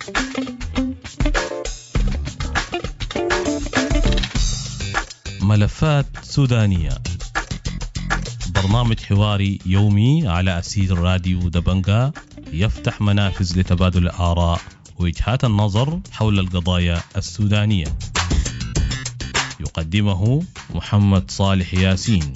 ملفات سودانية، برنامج حواري يومي على أسير راديو دبنجا يفتح منافذ لتبادل الآراء ووجهات النظر حول القضايا السودانية. يقدمه محمد صالح ياسين.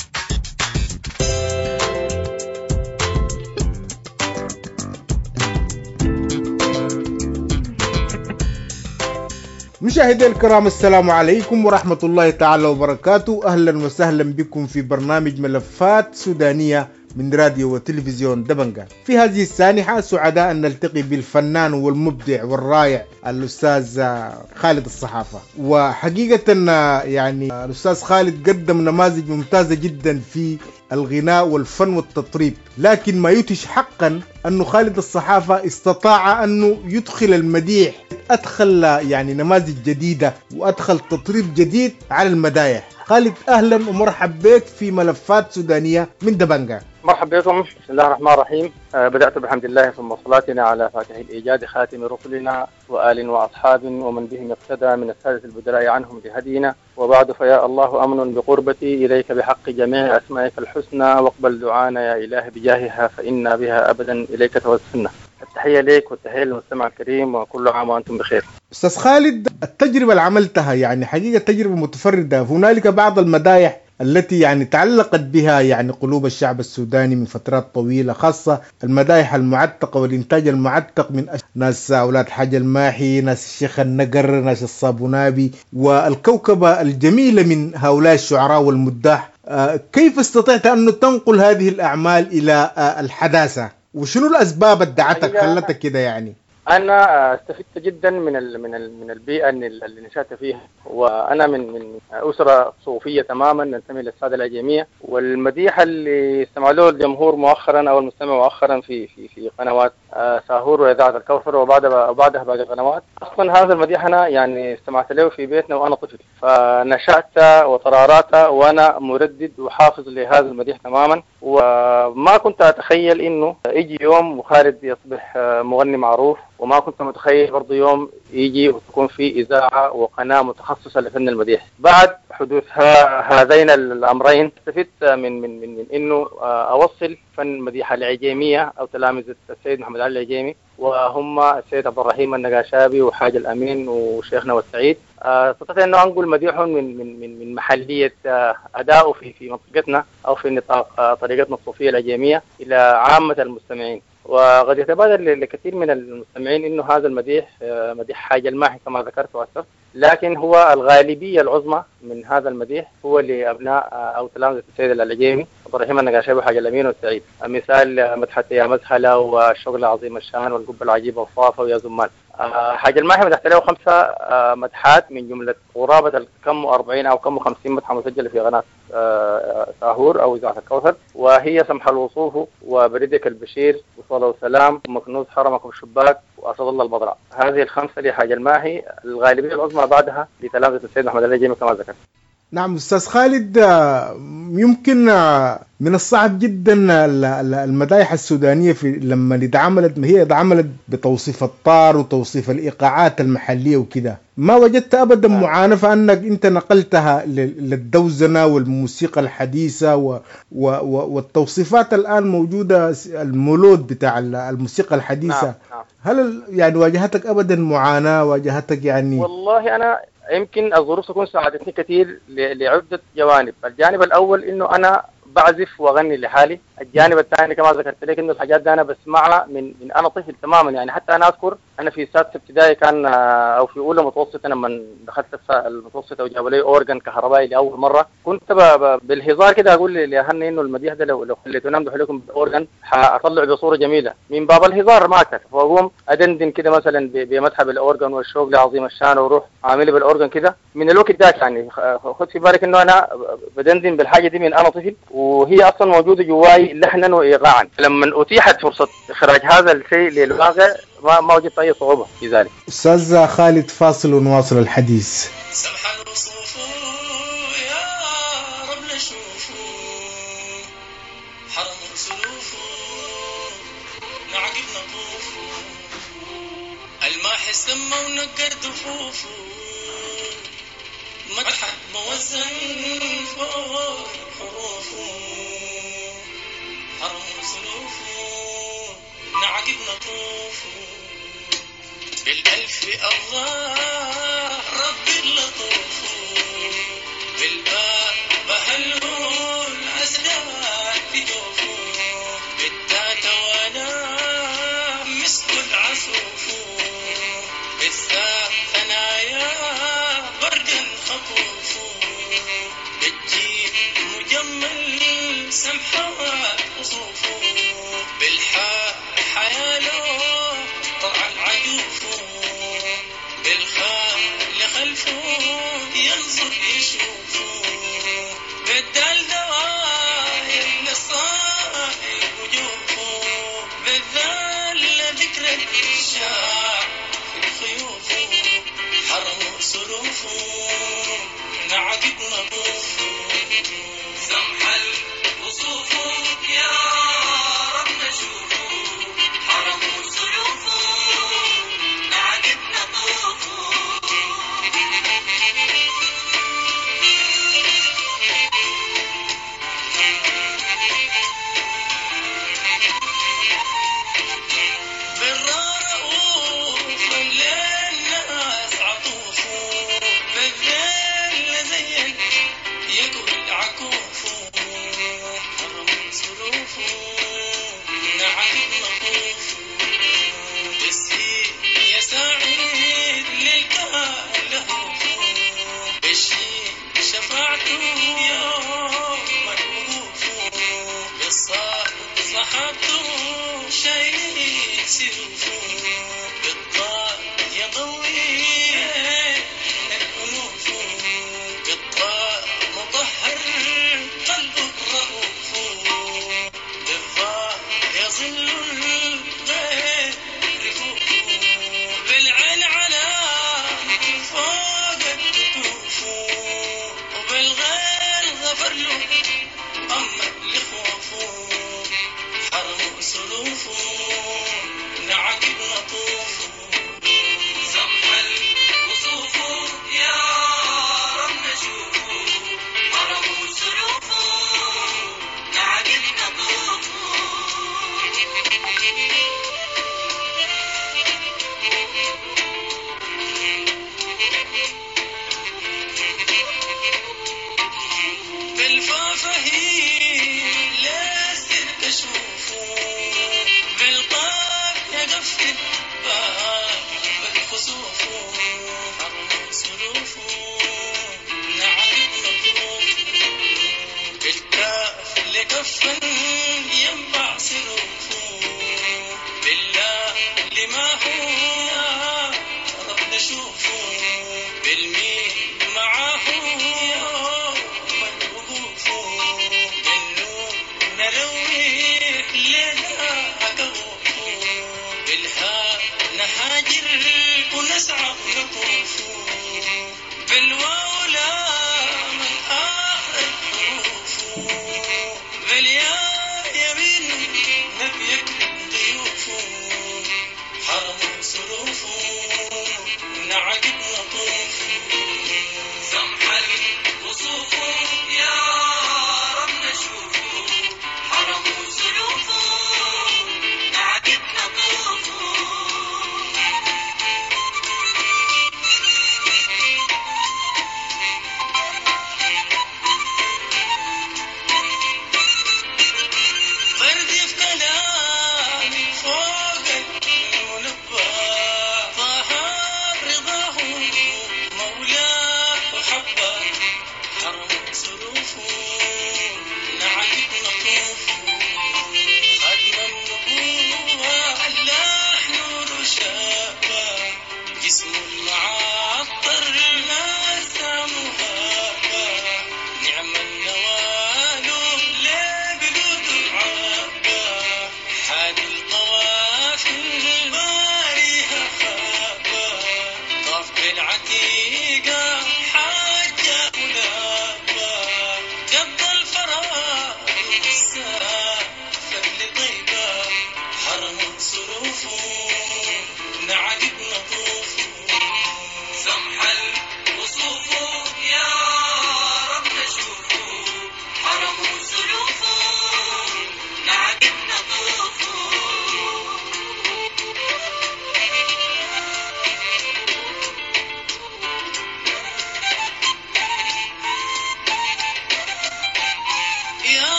مشاهدي الكرام، السلام عليكم ورحمة الله تعالى وبركاته. أهلا وسهلا بكم في برنامج ملفات سودانية من راديو وتلفزيون دبنجا. في هذه السانحة سعداء أن نلتقي بالفنان والمبدع والرائع الأستاذ خالد الصحافة. وحقيقة يعني الأستاذ خالد قدم نماذج ممتازة جدا في الغناء والفن والتطريب، لكن ما يدهش حقا أنه خالد الصحافة استطاع أنه يدخل المديح، أدخل يعني نماذج جديدة وأدخل تطريب جديد على المدايح. خالد أهلا ومرحب بك في ملفات سودانية من دبنجا. مرحبا بكم، بسم الله الرحمن الرحيم. بدأت بحمد الله ثم صلاتنا على فاتح الإيجاد خاتم رسلنا وآل وأصحاب ومن بهم اقتدى من السادة البدلاء عنهم بهدينا، وبعد فيا الله أمن بقربتي إليك بحق جميع أسمائك الحسنى، واقبل دعانا يا إله بجاهها فإنا بها أبدا إليك توسلنا. التحية لك والتحية للمستمع الكريم، وكل عام وأنتم بخير. أستاذ خالد، التجربة اللي عملتها يعني حقيقة تجربة متفردة. هنالك بعض المدايح التي يعني تعلقت بها يعني قلوب الشعب السوداني من فترات طويلة، خاصة المدايح المعتقة والإنتاج المعتق من ناس أولاد حاج الماحي، ناس الشيخ النقر، ناس الصابونابي، والكوكبة الجميلة من هؤلاء الشعراء والمداح. كيف استطعت أن تنقل هذه الأعمال إلى الحداثة؟ وشنو الأسباب اللي دعتك خلتك كده؟ يعني أنا استفدت جدا من البيئة اللي نشأت فيها، وأنا من أسرة صوفية تماما، ننتمي للسادة الأجيمية، والمديح اللي استمع الجمهور مؤخرا أو المستمع مؤخرا في قنوات ساهور وإذاعة الكوثر وبعدها باقي القنوات. أصلا هذا المديح أنا يعني استمعت له في بيتنا وأنا طفل، فنشأت وترارات وأنا مردد وحافظ لهذا المديح تماما، وما كنت أتخيل إنه يجي يوم وخالد يصبح مغني معروف، وما كنت متخيل برضه يوم يجي وتكون في إذاعة وقناة متخصصة لفن المديح. بعد حدوث هذين الأمرين استفدت من إنه أوصل فن مديح العجيمية أو تلامذة السيد محمد علي العجيمي، وهم السيد عبد الرحيم النقاشابي وحاج الأمين وشيخنا والسعيد. استطعت أنه أنقل مديحهم من محلية أداؤه في منطقتنا أو في نطاق طريقتنا الصوفية العجيمية إلى عامة المستمعين. وقد يتبادر لكثير من المستمعين إنه هذا المديح مديح حاج الماحي كما ذكرت وأسف، لكن هو الغالبية العظمى من هذا المديح هو لأبناء أو تلامذة السيد العجيمي عبد الرحيم النقاشابي وحاج الأمين والسعيد. مثال مدحت يا مزهلة والشغل عظيم الشان والقبة العجيبة والصافة ويا زمان. حاج الماحي مدحت له 5 مدحات من جملة قرابة كم 40 أو كم 50 مدحة مسجلة في قناة ساهور أو إذاعة الكوثر، وهي سمح الوصوف وبردك البشير وصلاة وسلام ومكنوز حرمك والشباك وأسد الله البضراء. هذه ال5 لحاج الماحي، الغالبية العظمى بعدها لتلامذة السيد محمد علي العجيمي كما ذكرت. نعم أستاذ خالد، يمكن من الصعب جدا المدايح السودانية لما هي اتعملت بتوصيف الطار وتوصيف الإيقاعات المحلية وكده، ما وجدت أبدا معانفة أنك أنت نقلتها للدوزنة والموسيقى الحديثة والتوصيفات الآن موجودة، المولود بتاع الموسيقى الحديثة. نعم. هل يعني واجهتك أبدا معاناة؟ واجهتك يعني؟ والله أنا يمكن الظروف تكون ساعدتني كثير لعدة جوانب. الجانب الأول إنه أنا بعزف وأغني لحالي. الجانب الثاني كما ذكرت لك إنه الحاجات دي أنا بسمعها من أنا طفل تماما. يعني حتى أنا أذكر أنا في سادسة ابتدائي كان أو في أولى متوسطة لما دخلت المتوسطة وجابوا لي أورجن كهربائي لأول مرة، كنت بالهزار كده أقول لأهلي إنه المديح ده لو خليتوني أمدح لكم بالأورجن حأطلع بصورة جميلة من باب الهزار ما أكثر، فأقوم أدندن كده مثلا بمدح بالأورجن والشوق لعظيم الشان وروح عامل بالأورجن كده من الوقت ذاك. يعني خد في بالك إنه أنا بدندن بالحاجة دي من أنا طفل، وهي أصلا موجودة جواي لحنا وإيقاعا. لما أتيحت فرصة إخراج هذا الشيء للواقع ما وجدت أي صعوبة في ذلك. أستاذ خالد، فاصل ونواصل الحديث. سمح الوصوف يا رب نشوف حرم سلوف نعقب نطوف الماحي راح السما ونقر دفوفه مدحت موزن فوق حروفه حرم سلوفه نعقد نطوفه بالألف الله ربي اللطوف بالباء بهله الأسداد في جوفه بالتاء وانا مسك العسوف بالثاء ثنايا بردا خطوف بالجيم مجمل سمحات وصوفه بالحاء حياله طلع العجوف بالخاء لخلفه ينظر يشوفه بالدال دواير للصائب وجوفه بالذال ذكر الشاع في خيوفه حرم سلوفه نعقد نطوفه سمح وصوفه يا رب نشوفه حرم سلوفه نعقد نطوفه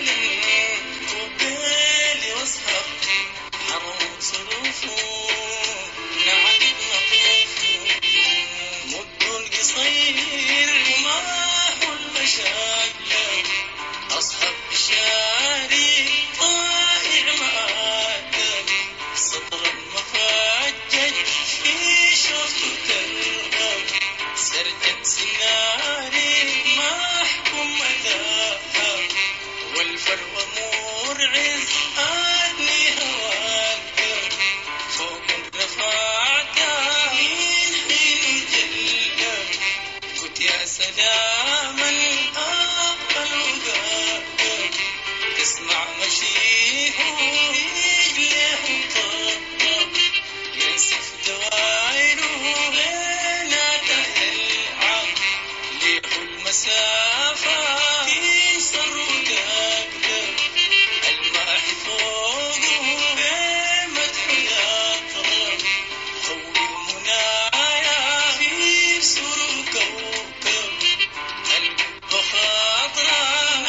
كوبيلي واصحاب حرم صروفه نعقد نطوفه مدوا القصير وماحوا المشاكل أصحاب بشاري طائع مآدب سطر المفجج في شوفته ترغب سرجة سناري محكوم مذاهب والفروة مرعز أدني هواك فوق الرفاعة من حين جلب قلت يا سلاما أقبل وقاك تسمع مشيه رجله طبطب ينسف دوائره بينات يلعب ليه المسافة ينصر ودقدق الماح فوقه بمدح يطرب خوي المنايا في سر كوكب قلب خاطره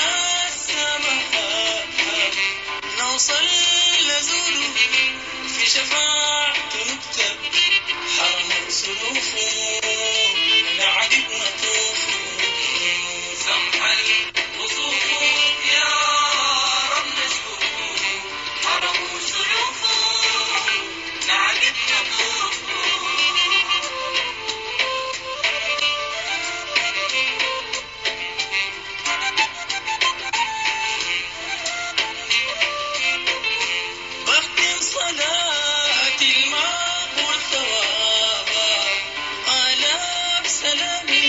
نسمها نوصل لزوره في شفاعته نكتب حرم سلوفه نعقد نطوفه سمح الوصوف يا رب نشوفه حرم سلوفه نعقد نطوفه بختم صلاة الماء والثواب آلاف سلامي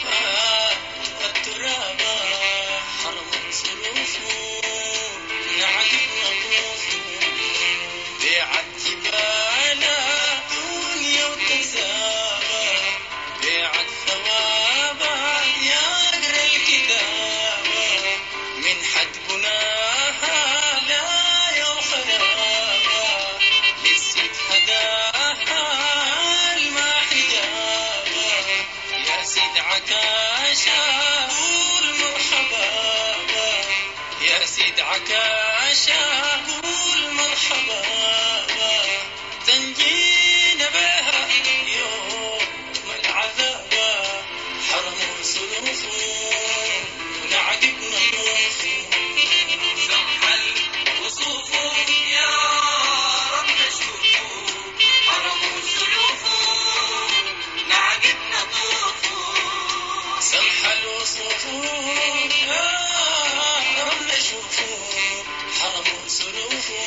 فالتراب حرم صروفه نعقد نطوفه بيعت جبالا دنيا وتزابا بيعت ثوابا يا أقرأ الكتاب من حد بناها لا يوخرابا للسيد هداها الما حجابا يا سيد عكاشا قول مرحبا يا سيد عكاشا قول مرحبا تنجينا بها يوم العذاب حرم سلوفه نعقد نطوفه سمح الوصوف يا رب نشوفه حرم سلوفه نعقد نطوفه سمح الوصوف يا رب نشوفه حرم سلوفه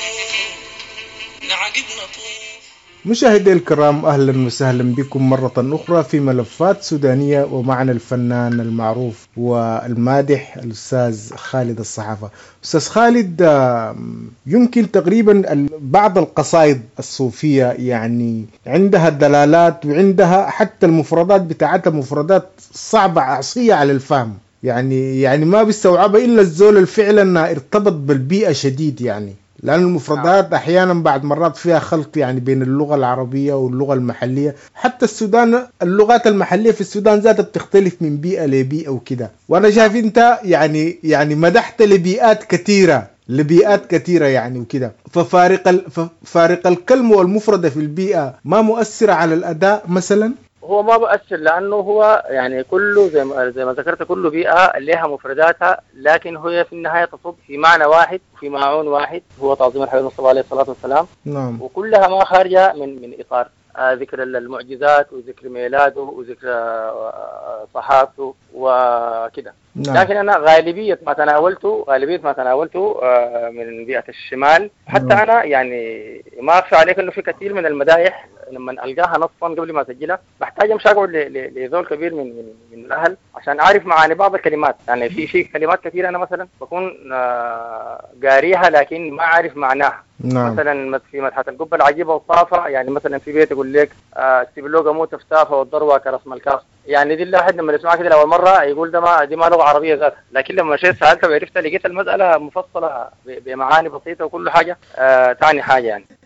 نعقد نطوفه. مشاهدي الكرام، أهلا وسهلا بكم مرة أخرى في ملفات سودانية، ومعنا الفنان المعروف والمادح الأستاذ خالد الصحافة. أستاذ خالد، يمكن تقريبا بعض القصائد الصوفية يعني عندها دلالات وعندها حتى المفردات بتاعتها مفردات صعبة عصية على الفهم، يعني ما بيستوعبها إلا الزول الفعل أنها ارتبط بالبيئة شديد، يعني لأن المفردات أحيانا بعد مرات فيها خلط يعني بين اللغة العربية واللغة المحلية. حتى السودان اللغات المحلية في السودان ذاتها بتختلف من بيئة لبيئة وكده. وأنا شايف أنت يعني مدحت لبيئات كثيرة يعني وكده، ففارق الكلمة والمفردة في البيئة ما مؤثرة على الأداء مثلا؟ هو ما بأثر، لأنه هو يعني كله زي ما ذكرت كله بيئة لها مفرداتها، لكن هي في النهاية تصب في معنى واحد وفي معون واحد هو تعظيم الحبيب المصطفى عليه الصلاة والسلام. نعم. وكلها ما خارجة من إطار ذكر المعجزات وذكر ميلاده وذكر صحابته وكده. نعم. لكن أنا غالبية ما تناولته من بيئة الشمال. حتى نعم. أنا يعني ما أخفى عليك إنه في كثير من المدايح لما ألقاها نصا قبل ما أسجلها بحتاج أمشي أقعد لذول كبير من الأهل عشان أعرف معاني بعض الكلمات. يعني في كلمات كثيرة أنا مثلا بكون قاريها لكن ما أعرف معناها. نعم. مثلا في مدحة القبة العجيبة والطافة، يعني مثلا في بيت يقول لك السبلوغة موت فتافة والضروة كرسم الكاف. يعني دي الواحد لما يسمعها كده لأول مرة يقول دي ما لغة عربية ذاتها، لكن لما مشيت سألت وعرفت لقيت المسألة مفصلة بمعاني بسيطة وكل حاجة تعني حاجة يعني.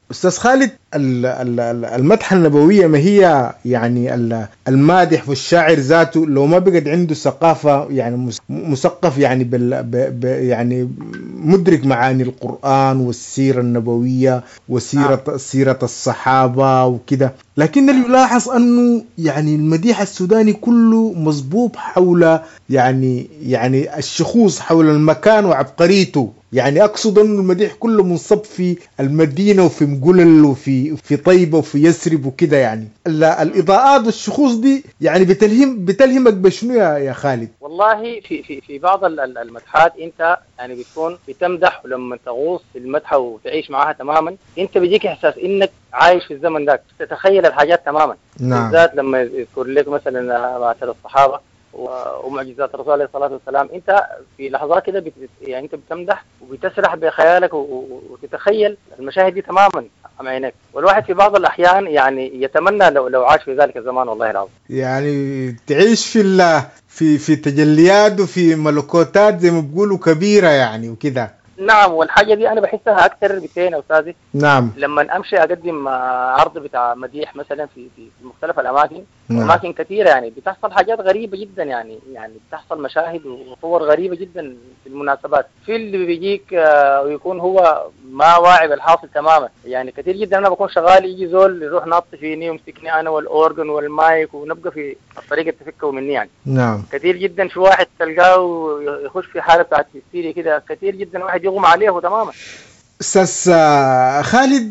أستاذ خالد، المدحة النبوية ما هي يعني المادح والشاعر ذاته لو ما بقد عنده ثقافة يعني مثقف يعني يعني مدرك معاني القرآن والسيرة النبوية وسيرة الصحابة وكده، لكن اللي يلاحظ أنه يعني المديح السوداني كله مصبوب حول يعني الشخوص حول المكان وعبقريته. يعني أقصد أن المديح كله منصب في المدينة وفي مقلل وفي طيبة وفي يسرب وكده. يعني الإضاءات والشخوص دي يعني بتلهمك بشنو يا خالد؟ والله في بعض المدحات انت يعني بتكون بتمدح، ولما تغوص في المدحه وتعيش معاها تماما انت بيجيك احساس انك عايش في الزمن ذاك، تتخيل الحاجات تماما. نعم. بالذات لما يذكر لك مثلا معشر الصحابه ومعجزات الرسول عليه الصلاه والسلام، انت في لحظات كده يعني انت بتمدح وبتسرح بخيالك وتتخيل المشاهد دي تماما امام عينك، والواحد في بعض الاحيان يعني يتمنى لو عاش في ذلك الزمان والله العظيم. يعني تعيش في تجليات وفي ملكوتات زي ما بيقولوا كبيرة يعني وكده. نعم، والحاجة دي أنا بحسها أكثر بكثير يا أستاذي. نعم. لما أمشي أقدم عرض بتاع مديح مثلا في مختلف الأماكن، أماكن كثيرة يعني بتحصل حاجات غريبة جدا، يعني بتحصل مشاهد وصور غريبة جدا في المناسبات. في اللي بيجيك ويكون هو ما واعي بالحاصل تماما. يعني كثير جدا أنا بكون شغال يجي زول يروح ناط فيني ويمسكني أنا والأورجن والمايك ونبقى في الطريقة تفكه مني يعني. نعم. كثير جدا في واحد تلقاه يخش في حالة بتاعت هستيريا كده، كثير جدا واحد يغمى عليه تماما. أستاذ خالد،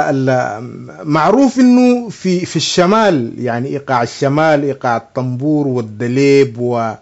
معروف إنه في الشمال يعني إيقاع الشمال إيقاع الطنبور والدليب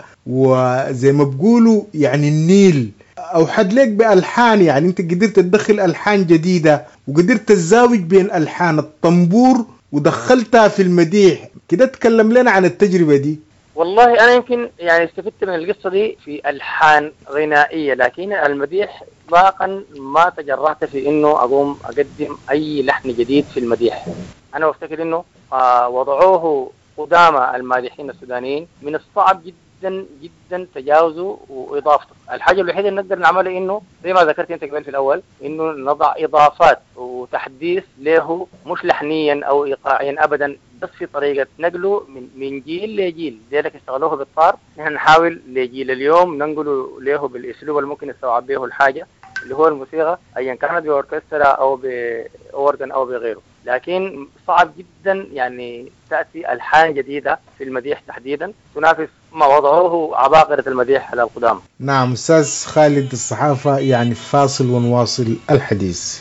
وزي ما بقولوا يعني النيل أوحد لك بألحان. يعني أنت قدرت تدخل ألحان جديدة وقدرت تزاوج بين ألحان الطنبور ودخلتها في المديح كده. تكلم لنا عن التجربة دي. والله أنا يمكن يعني استفدت من القصة دي في ألحان غنائية، لكن المديح إطلاقا ما تجرأت في إنه أقوم أقدم أي لحن جديد في المديح. أنا أفتكر إنه وضعوه قدامى المادحين السودانيين من الصعب جدا جدا تجاوزه وإضافته. الحاجة الوحيدة اللي نقدر نعملها إنه زي ما ذكرت أنت قبل في الأول، إنه نضع إضافات وتحديث له مش لحنيا أو إيقاعيا أبدا، بس في طريقة نقله من جيل لجيل. ذلك استغلوه بالطار، نحن نحاول لجيل اليوم ننقله له بالأسلوب اللي ممكن يستوعب به الحاجة اللي هو الموسيقى، أيا كانت بأوركسترا أو بأورجن أو بغيره. لكن صعب جدا يعني تأتي ألحان جديدة في المديح تحديدا تنافس ما وضعوه عباقرة المديح القدامى. نعم أستاذ خالد الصحافة، يعني فاصل ونواصل الحديث.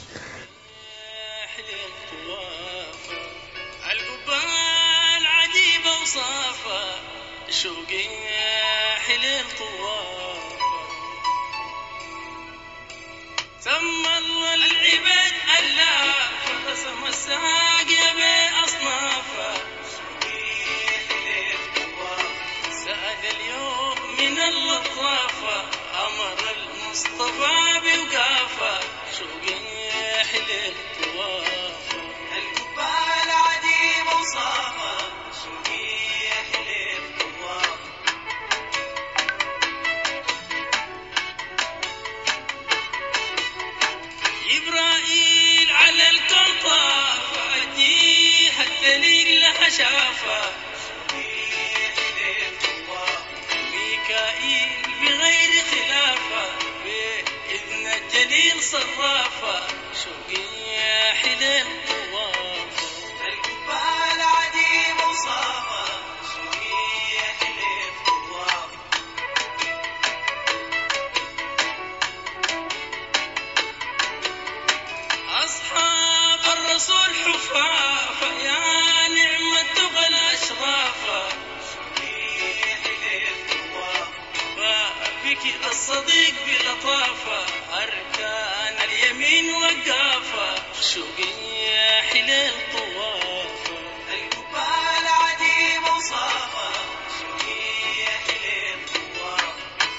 الصديق بلطافة أركان اليمين وقافة شوقي حلال طوافة القبال عديم وصافة شوقي حلال طوافة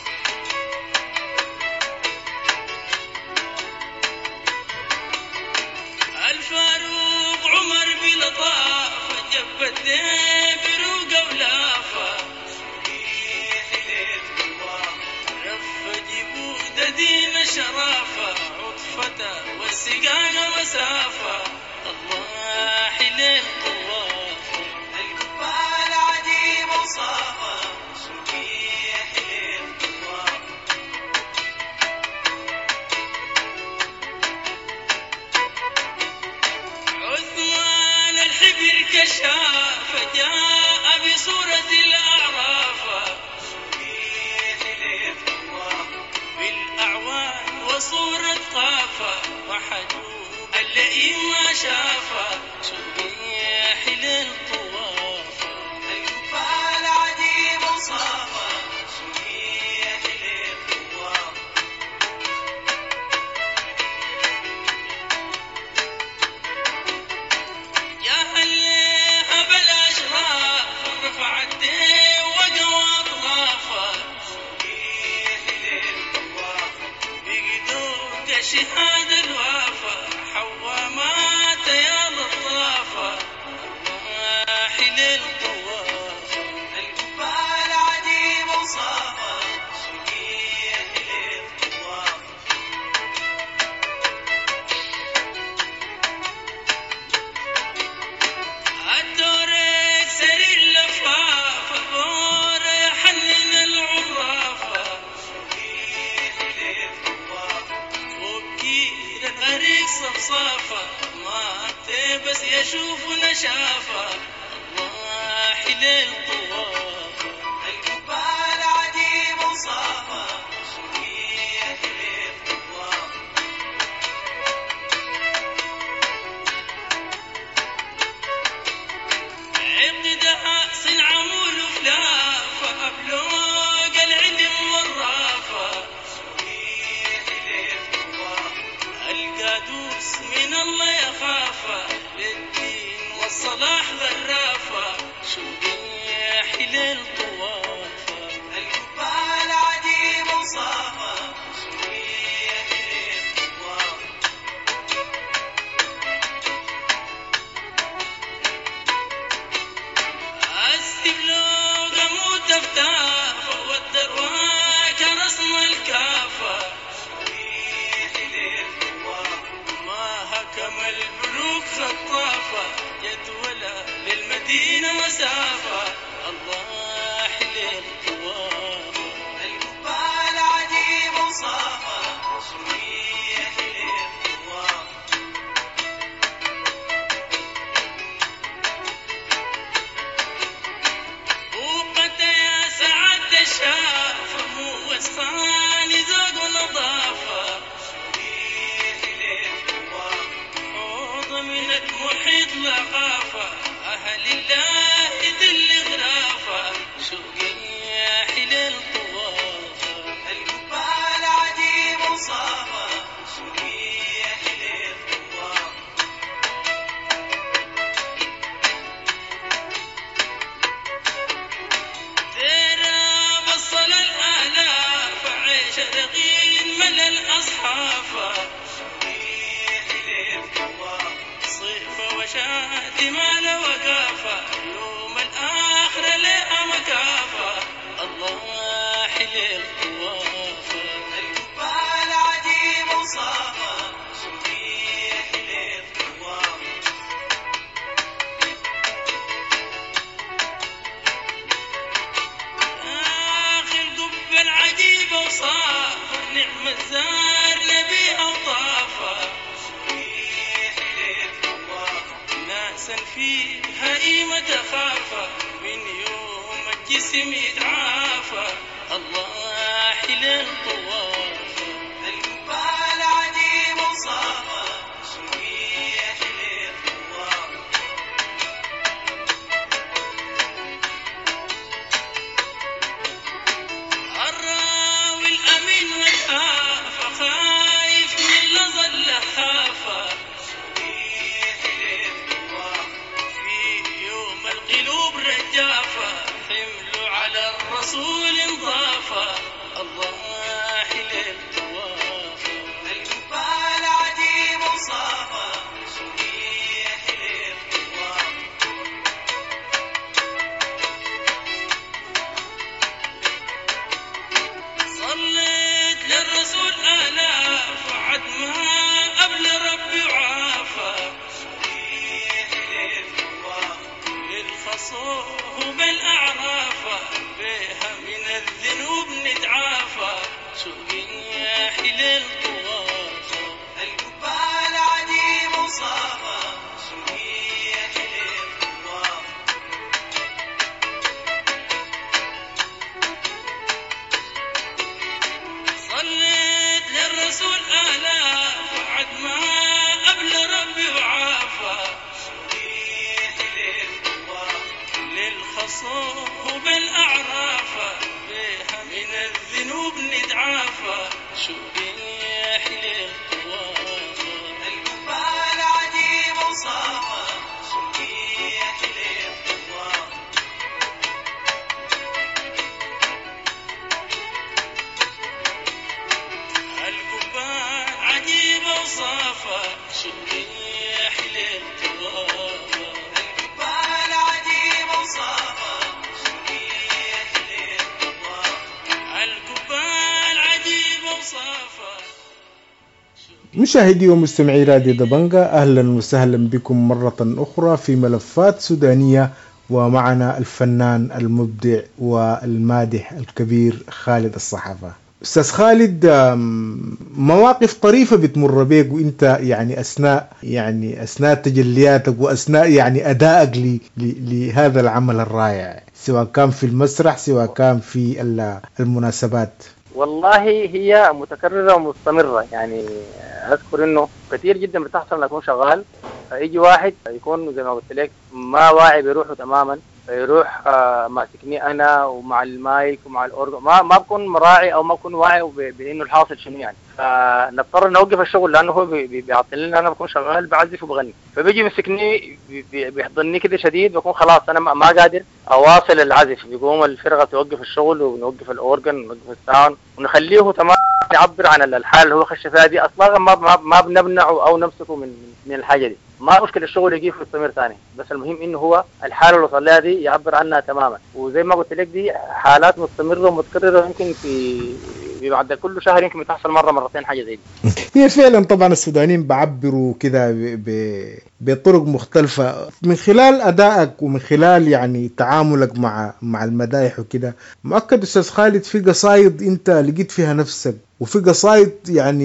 الفاروق عمر بلطافة جبت بروقة ولافة دين شرافة عطفة والسقاق مسافة كشاف جاء بصورة الأعراف بالأعوان وصورة قافة وحجوب اللئيم ما شافه شبيح للطواف الجبال عجيب وصافة شبيح للطواف يا هليها بالأشراف رفع الدين وقوى أطرافه شبيح للطواف بقدوك شهادة الوافة حوامات يا لطافة الواحي للطواف الجبال عجيب وصافة شبيح للطواف الدورك سرير لفاف البور يحنن العرافة شبيح للطواف وبكير الغريق صفصافة ما بس يشوف نشافة الواحي للطواف الجبال عجيب وصافة شبيح للطواف عقد دهاء عمول وفلافة أبلوق العلم والرافة شبيح للطواف القادوس من الله يخافه للدين والصلاح غرافة شبيح للطواف الجبال عجيب وصافة شبيح للطواف السبلوغ أموت افتافة والدرواك رسم الكافة شبيح للطواف ما هكم البلوك خطافة جدولة للمدينة مسافة الواحي للطواف الجبال عجيب وصافة شبيح للطواف وقد يا سعد الشاف مو وسخاني ذوق ونظافة شبيح للطواف حوض من المحيط لقافة أهل الله ذل غرافة شبيح للطواف الجبال عجيب وصافة شبيح للطواف ترى بصل الآلاف عيش رغين ملا الأصحافة شبيح للطواف صيفة وشاتمة وقافة يوم الآخر لها مكافة الواحي للطواف الجبال عجيب وصافة شبيح للطواف آخر قبة العجيبة وصافة نعم الزار نبيها وطافة شبيح للطواف ناسا فيها قيمة خافة من يوم الجسم يتعافى الواحي للطواف الجبال عجيب وصافة شبيح للطواف الراوي الأمين والخافة خايف من لظى اللهافة شبيح للطواف في يوم القلوب رجافة حملوا على الرسول انضافة الله يحلى التوافى القبال عجيب وصافى يحلى التوافى القبال عجيب وصافى. مشاهدي ومستمعي راديو دبنجة، أهلا وسهلا بكم مرة أخرى في ملفات سودانية، ومعنا الفنان المبدع والمادح الكبير خالد الصحافة. أستاذ خالد، مواقف طريفة بتمر بيك وأنت أثناء تجلياتك وأثناء أدائك لهذا العمل الرائع، سواء كان في المسرح سواء كان في المناسبات. والله هي متكررة ومستمرة. أذكر إنه كثير جدا بتحصل إنك أكون شغال، فيجي واحد يكون زي ما قلت لك ما واعي بروحه تماما، فيروح ماسكني أنا ومع المايك ومع الأورج، ما بكون مراعي أو ما بكون واعي بإنه الحاصل شنو فنضطر نوقف الشغل لأنه هو بيعطلني. أنا بكون شغال بعزف وبغني، فبيجي يمسكني بيحضني كده شديد، بكون خلاص أنا ما قادر أواصل العزف. بيقوم الفرقة توقف الشغل ونوقف الأورجن ونوقف الساوند ونخليه تمام يعبر عن الحالة اللي هو خش فيها دي. أصلا ما بنمنعه أو نمسكه من الحاجة دي. ما مشكلة الشغل يجي ويستمر ثاني، بس المهم إنه هو الحالة اللي وصل لها دي يعبر عنها تماما. وزي ما قلت لك دي حالات مستمرة ومتكررة، يمكن في بعد كل شهر يمكن تحصل مرة مرتين حاجة زي دي. هي فعلا طبعا السودانيين بعبروا كده بطرق مختلفة من خلال أدائك ومن خلال تعاملك مع المدايح وكده. مؤكد أستاذ خالد في قصايد أنت لقيت فيها نفسك، وفي قصايد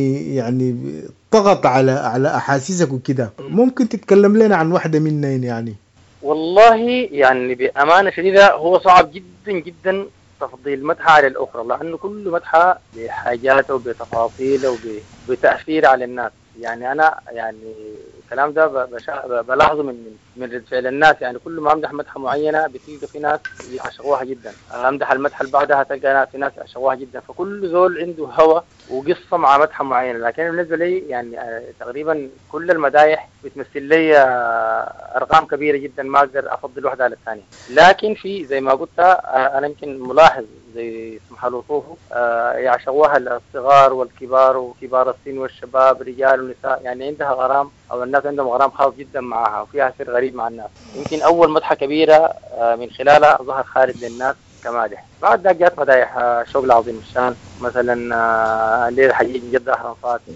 ضغط على أحاسيسك وكده. ممكن تتكلم لنا عن واحدة منها؟ والله بأمانة شديدة هو صعب جدا جدا تفضيل مدحة على الأخرى، لأنه كل مدحة بحاجاته وبتفاصيله وبتأثير على الناس. أنا الكلام ده بلاحظه من رد فعل الناس. كل ما أمدح مدحة معينة بتلقى في ناس يعشقوها جدا، أمدح المدحة اللي بعدها تلقى في ناس يعشقوها جدا. فكل زول عنده هوى وقصة مع مدحة معينة. لكن بالنسبة لي تقريبا كل المدايح بتمثل لي أرقام كبيرة جدا، ما أقدر أفضل واحدة على الثانية. لكن في زي ما قلت أنا يمكن ملاحظ زي اسمها لطوفه يعشقوها الصغار والكبار وكبار السن والشباب، رجال ونساء. عندها غرام أو الناس عندهم غرام خاص جدا معها، وفيها سر غريب مع الناس. يمكن أول مدحة كبيرة من خلالها ظهر خالد للناس كمادح. بعد ذلك جات مدايح شغل عظيم الشان، مثلا ليل حجيج جد أحرم فاتن،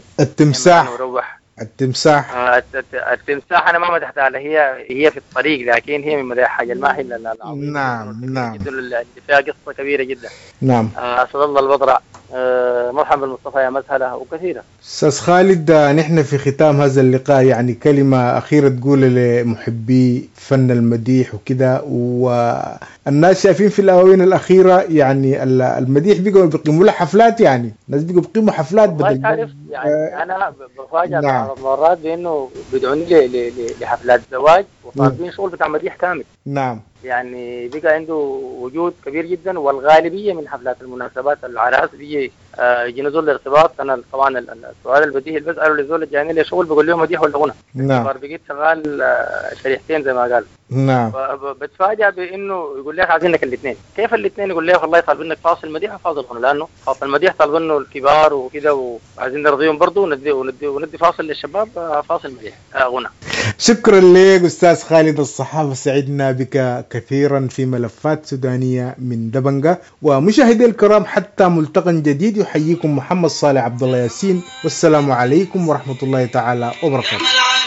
التمساح أنا ما مدحتها، هي في الطريق، لكن هي من مدايح حاجة ما هي العظيم. نعم اللي فيها قصة كبيرة جدا. نعم. أسد الله البضرع، مرحبا بالمصطفى يا مسهلة، وكثيرة. أستاذ خالد، نحن في ختام هذا اللقاء كلمة أخيرة تقول لمحبي فن المديح وكده، والناس شايفين في الآونة الأخيرة المديح بيقيموا له حفلات، الناس بيقيموا حفلات بدل تعرف أنا بفاجأ بعض المرات بأنه بيدعوني لحفلات زواج وطالبين شغل بتاع مديح كامل. نعم. بقى عنده وجود كبير جدا، والغالبية من حفلات المناسبات العراس بيجي نزول الارتباط. أنا طبعا السؤال البديهي اللي بسأله لزول جايين لي شغل بقول لهم مديح ولا غنى. نعم. بقيت شغال شريحتين زي ما قال. نعم. بتفاجأ بانه يقول لك عايزينك الاثنين. كيف الاثنين؟ يقول لك والله طالبين منك فاصل مديح وفاصل غنى، لانه فاصل المديح طالبين منه الكبار وكده وعايزين نرضيهم برضه، وندي فاصل للشباب فاصل مديح غنى. شكرا لك أستاذ خالد الصحافة، سعدنا بك كثيرا في ملفات سودانية من دبنجة. ومشاهدي الكرام، حتى ملتقى جديد يحييكم محمد صالح عبد الله ياسين، والسلام عليكم ورحمة الله تعالى وبركاته.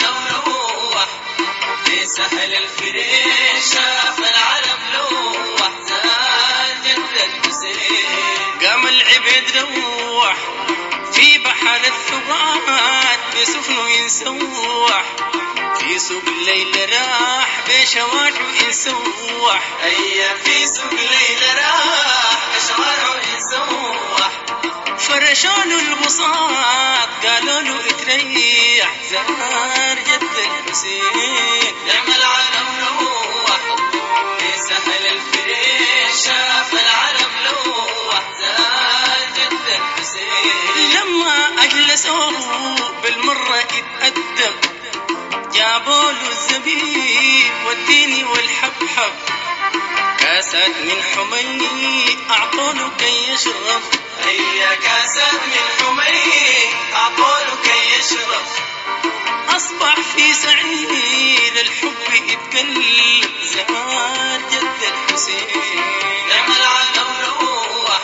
قام العبيد روح في بحر الثبات بسفنه ينسوح، في سوق الليل راح بشوارعه ينسوح. هيا في سوق الليل راح بشوارعه ينسوح، فرشوا البساط قالوا له اتريح، زار جد الحسين نعم العالم لوح، في سهل الفريش شاف العالم لوح، زار جد الحسين. لما اجلسوا بالمرة اتأدب، جابوا له الزبيب والتين والحبحب، كاسات من حمي اعطوا له كي يشرب. هيا كاسات من حمي اعطوا له كي يشرب، أصبح في سعير الحب يتقلب زمان جد الحسين. نعم العالم لوح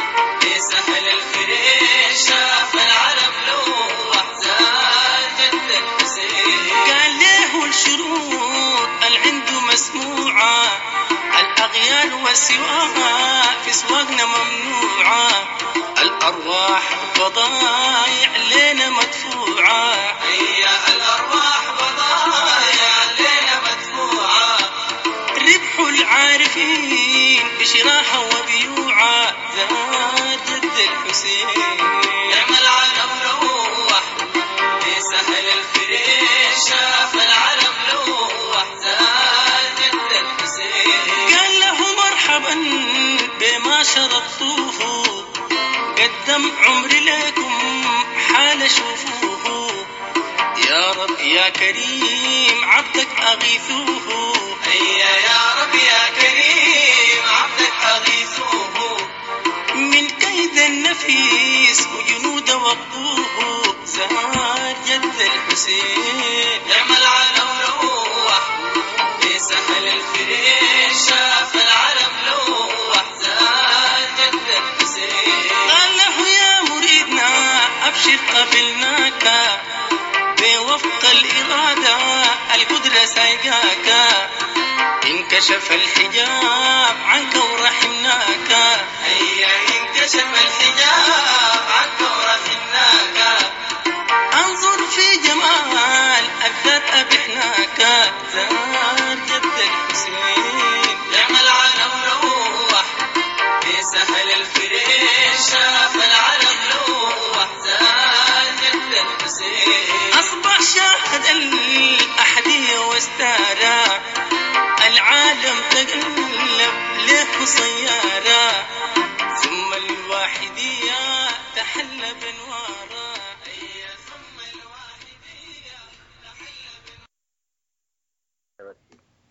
بسهل الفريش شاف العالم لوح زاد جد الحسين. قال له الشروط العنده مسموعة الأغيال والسواق في سواقنا ممنوعة الأرواح بضايع لنا مدفوعة. هي الأرواح بضايع لنا مدفوعة ربح العارفين بشراها وبيوعة زاد جد الحسين. نعم العالم لوح بسهل الفريش شاف العالم لوح زاد جد الحسين. قال له مرحبا بما شرطوه قدم عمري لكم حال شوفوه يا رب يا كريم عبدك أغيثوه. هيا يا رب يا كريم عبدك أغيثوه من كيد النفيس وجنود وقوه زاد جد الحسين. نعم العالم لوح بسهل الفريش شاف العالم لوح زاد جد الحسين. قال له يا مريدنا أبشر قبلناك بوفق الإرادة القدرة سايقاك انكشف الحجاب عنك ورحمناك. هيا انكشف الحجاب عنك ورحمناك انظر في جمال الذات أبحناك زاد جد الحسين. نعم العالم لوح بسهل الفريش شاف العالم لوح زاد جد الحسين. أصبح شاهد الأحدية واستارا العالم تقلب له سيارة ثم الواحدية تحلى بنوارا.